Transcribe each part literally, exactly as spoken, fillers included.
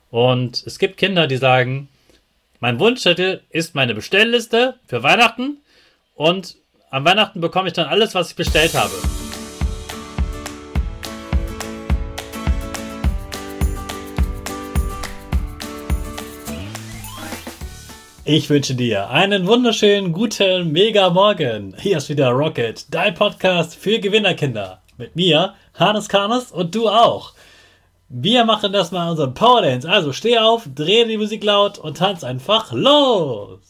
Und es gibt Kinder, die sagen, mein Wunschzettel ist meine Bestellliste für Weihnachten und an Weihnachten bekomme ich dann alles, was ich bestellt habe. Ich wünsche dir einen wunderschönen, guten, mega Morgen. Hier ist wieder Rocket, dein Podcast für Gewinnerkinder. Mit mir, Hannes Karnes und du auch. Wir machen das mal unseren Power Dance. Also steh auf, dreh die Musik laut und tanz einfach los.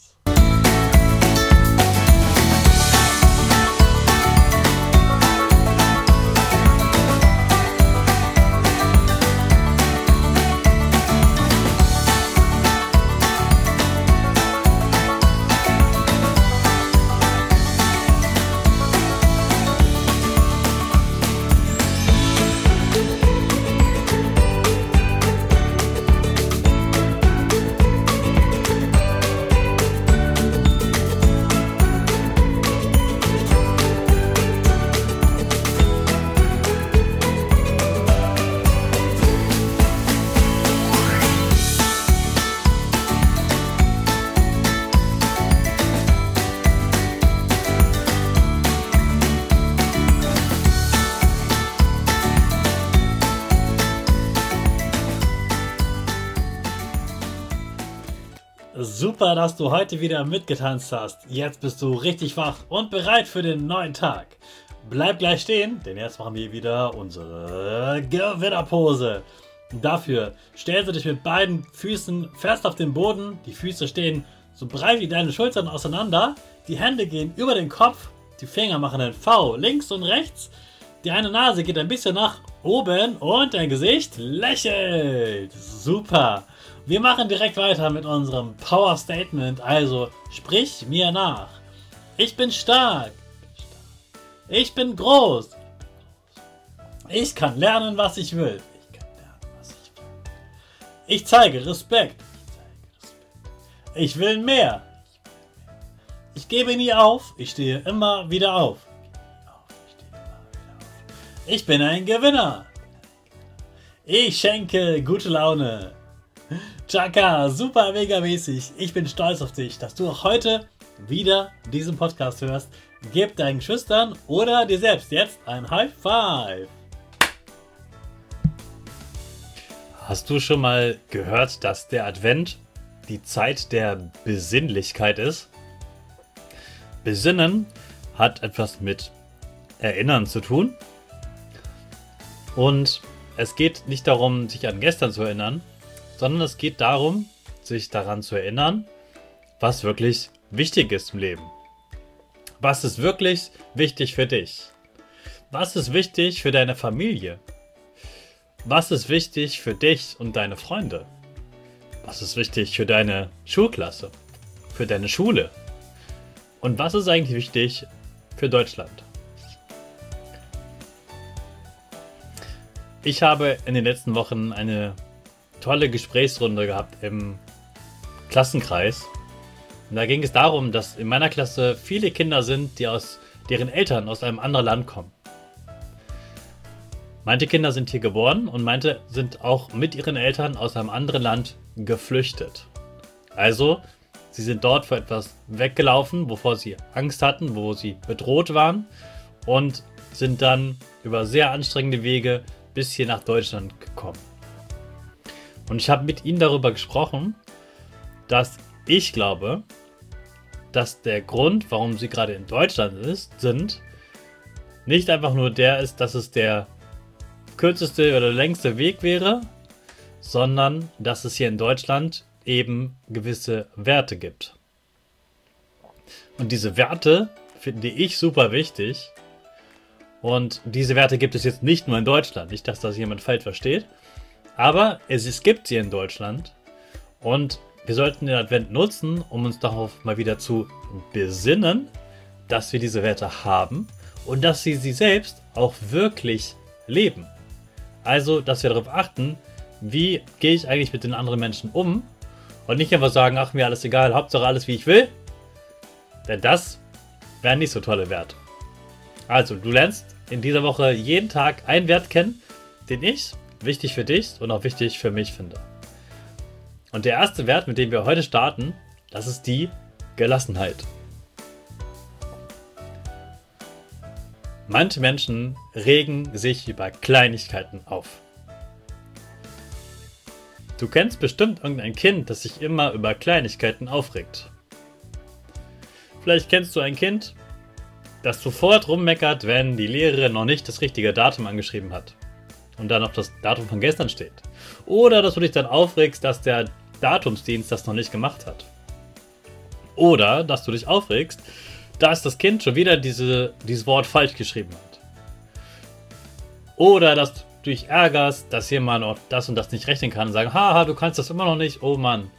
Super, dass du heute wieder mitgetanzt hast. Jetzt bist du richtig wach und bereit für den neuen Tag. Bleib gleich stehen, denn jetzt machen wir wieder unsere Gewinnerpose. Dafür stellst du dich mit beiden Füßen fest auf den Boden. Die Füße stehen so breit wie deine Schultern auseinander. Die Hände gehen über den Kopf. Die Finger machen ein V links und rechts. Die eine Nase geht ein bisschen nach oben und dein Gesicht lächelt. Super. Wir machen direkt weiter mit unserem Power Statement, also sprich mir nach. Ich bin stark. Ich bin groß. Ich kann lernen, was ich will. Ich kann lernen, was ich will. Ich zeige Respekt. Ich will mehr. Ich gebe nie auf. Ich stehe immer wieder auf. Ich bin ein Gewinner. Ich schenke gute Laune. Chaka, super mega mäßig. Ich bin stolz auf dich, dass du auch heute wieder diesen Podcast hörst. Gib deinen Geschwistern oder dir selbst jetzt ein High Five. Hast du schon mal gehört, dass der Advent die Zeit der Besinnlichkeit ist? Besinnen hat etwas mit Erinnern zu tun. Und es geht nicht darum, sich an gestern zu erinnern, sondern es geht darum, sich daran zu erinnern, was wirklich wichtig ist im Leben. Was ist wirklich wichtig für dich? Was ist wichtig für deine Familie? Was ist wichtig für dich und deine Freunde? Was ist wichtig für deine Schulklasse? Für deine Schule? Und was ist eigentlich wichtig für Deutschland? Ich habe in den letzten Wochen eine tolle Gesprächsrunde gehabt im Klassenkreis. Und da ging es darum, dass in meiner Klasse viele Kinder sind, die aus deren Eltern aus einem anderen Land kommen. Manche Kinder sind hier geboren und manche sind auch mit ihren Eltern aus einem anderen Land geflüchtet. Also, sie sind dort vor etwas weggelaufen, wovor sie Angst hatten, wo sie bedroht waren und sind dann über sehr anstrengende Wege bis hier nach Deutschland gekommen. Und ich habe mit ihnen darüber gesprochen, dass ich glaube, dass der Grund, warum sie gerade in Deutschland ist, sind, nicht einfach nur der ist, dass es der kürzeste oder längste Weg wäre, sondern dass es hier in Deutschland eben gewisse Werte gibt. Und diese Werte finde ich super wichtig. Und diese Werte gibt es jetzt nicht nur in Deutschland. Nicht, dass das jemand falsch versteht. Aber es, es gibt sie in Deutschland und wir sollten den Advent nutzen, um uns darauf mal wieder zu besinnen, dass wir diese Werte haben und dass sie sie selbst auch wirklich leben. Also, dass wir darauf achten, wie gehe ich eigentlich mit den anderen Menschen um und nicht einfach sagen, ach, mir alles egal, Hauptsache alles wie ich will. Denn das wären nicht so tolle Werte. Also, du lernst in dieser Woche jeden Tag einen Wert kennen, den ich wichtig für dich und auch wichtig für mich finde. Und der erste Wert, mit dem wir heute starten, das ist die Gelassenheit. Manche Menschen regen sich über Kleinigkeiten auf. Du kennst bestimmt irgendein Kind, das sich immer über Kleinigkeiten aufregt. Vielleicht kennst du ein Kind, das sofort rummeckert, wenn die Lehrerin noch nicht das richtige Datum angeschrieben hat und dann noch das Datum von gestern steht. Oder dass du dich dann aufregst, dass der Datumsdienst das noch nicht gemacht hat. Oder dass du dich aufregst, dass das Kind schon wieder diese, dieses Wort falsch geschrieben hat. Oder dass du dich ärgerst, dass jemand auch das und das nicht rechnen kann und sagen, haha, du kannst das immer noch nicht, oh Mann.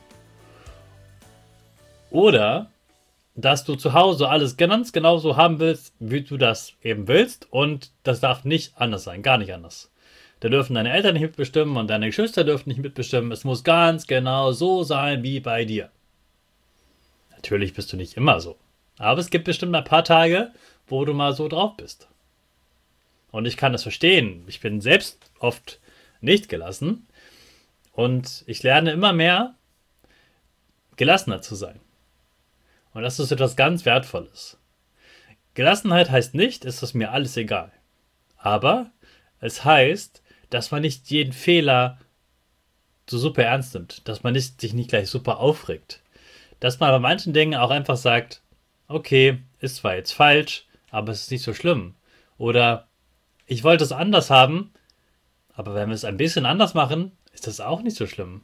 Oder dass du zu Hause alles ganz genau so haben willst, wie du das eben willst, und das darf nicht anders sein, gar nicht anders. Da dürfen deine Eltern nicht mitbestimmen und deine Geschwister dürfen nicht mitbestimmen. Es muss ganz genau so sein wie bei dir. Natürlich bist du nicht immer so. Aber es gibt bestimmt ein paar Tage, wo du mal so drauf bist. Und ich kann das verstehen. Ich bin selbst oft nicht gelassen. Und ich lerne immer mehr, gelassener zu sein. Und das ist etwas ganz Wertvolles. Gelassenheit heißt nicht, es ist mir alles egal. Aber es heißt, dass man nicht jeden Fehler so super ernst nimmt. Dass man nicht, sich nicht gleich super aufregt. Dass man bei manchen Dingen auch einfach sagt, okay, ist zwar jetzt falsch, aber es ist nicht so schlimm. Oder ich wollte es anders haben, aber wenn wir es ein bisschen anders machen, ist das auch nicht so schlimm.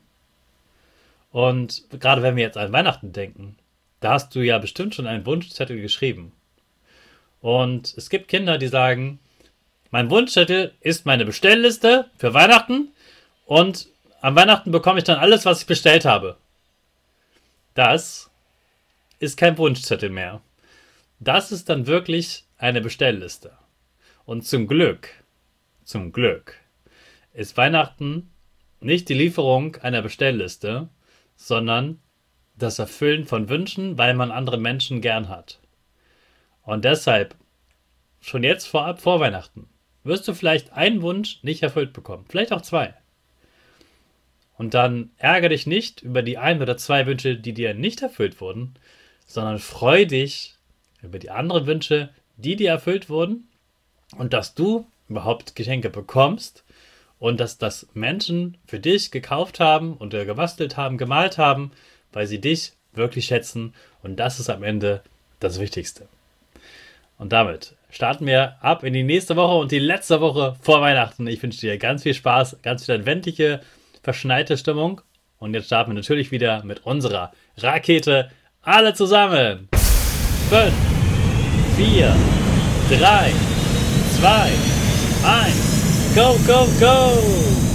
Und gerade wenn wir jetzt an Weihnachten denken, da hast du ja bestimmt schon einen Wunschzettel geschrieben. Und es gibt Kinder, die sagen, mein Wunschzettel ist meine Bestellliste für Weihnachten und am Weihnachten bekomme ich dann alles, was ich bestellt habe. Das ist kein Wunschzettel mehr. Das ist dann wirklich eine Bestellliste. Und zum Glück, zum Glück, ist Weihnachten nicht die Lieferung einer Bestellliste, sondern das Erfüllen von Wünschen, weil man andere Menschen gern hat. Und deshalb, schon jetzt vorab vor Weihnachten, wirst du vielleicht einen Wunsch nicht erfüllt bekommen. Vielleicht auch zwei. Und dann ärgere dich nicht über die ein oder zwei Wünsche, die dir nicht erfüllt wurden, sondern freu dich über die anderen Wünsche, die dir erfüllt wurden und dass du überhaupt Geschenke bekommst und dass das Menschen für dich gekauft haben und gebastelt haben, gemalt haben, weil sie dich wirklich schätzen, und das ist am Ende das Wichtigste. Und damit starten wir ab in die nächste Woche und die letzte Woche vor Weihnachten. Ich wünsche dir ganz viel Spaß, ganz viel adventliche, verschneite Stimmung. Und jetzt starten wir natürlich wieder mit unserer Rakete. Alle zusammen. fünf, vier, drei, zwei, eins. Go, go, go!